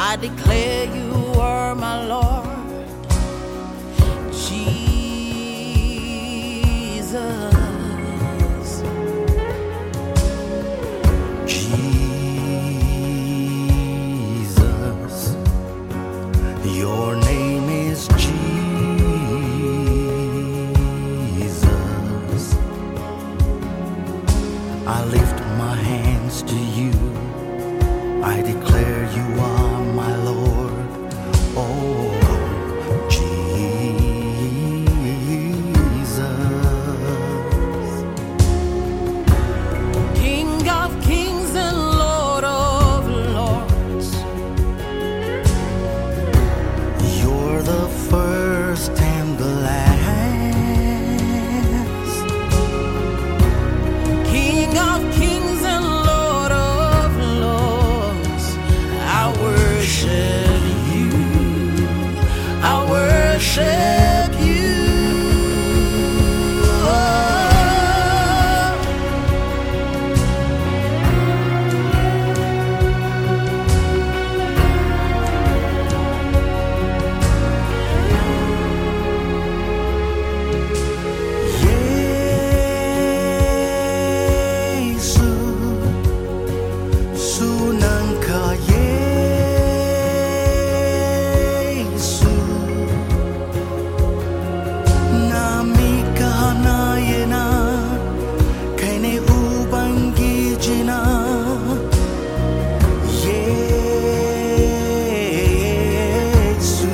I declare you are my Lord. Jesus. Jesus, your name is Jesus. I lift my hands to you. I declare you are my Lord. Oh, Jesus. King of kings and Lord of lords. You're the first and the last. King of kings and Lord of lords. I worship you. I worship you. Yesu, sunangka Yesu, nami kahanayena, kaine ubangijina. Yesu,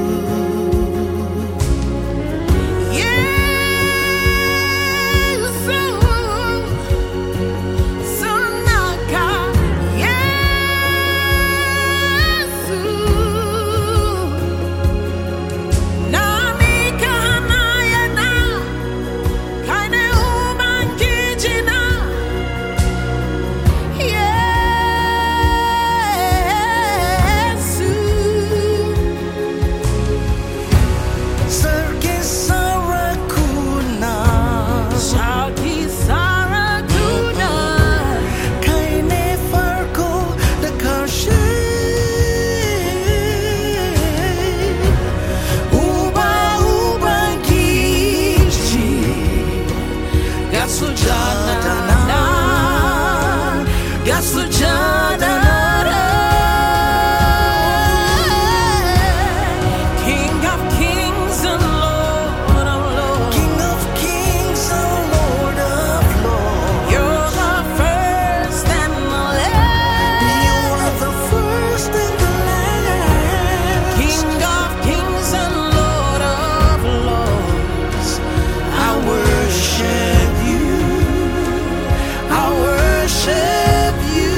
King of kings and Lord of lords. King of kings and Lord of lords. You're the first and the last. You are the first and the last. King of kings and Lord of lords. I worship you. I worship you.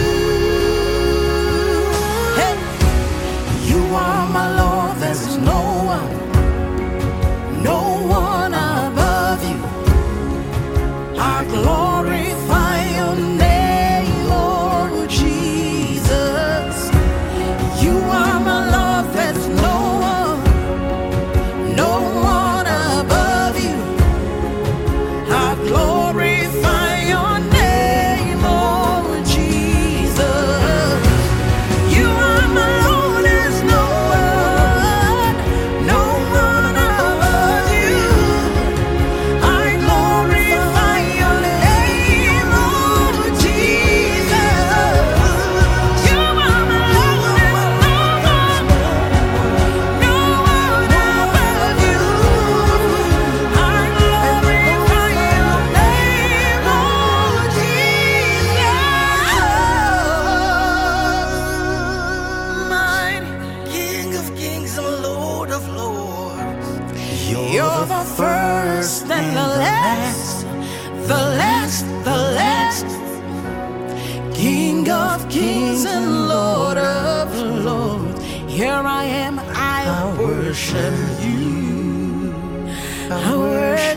Hey, you are my Lord. There's no one above you. I glorify your name, Lord Jesus. You are my Lord. There's no one above you. I glorify your name, Lord Jesus. You are my Lord. There's no one above you. I glorify your name, Lord Jesus. You are my Lord. There's no one above you. I glorify your name, Lord Jesus. Mine. King of kings and Lord of lords. You're the first and the last, the last, the last. King of kings and Lord of lords. Here I am, I worship you. I worship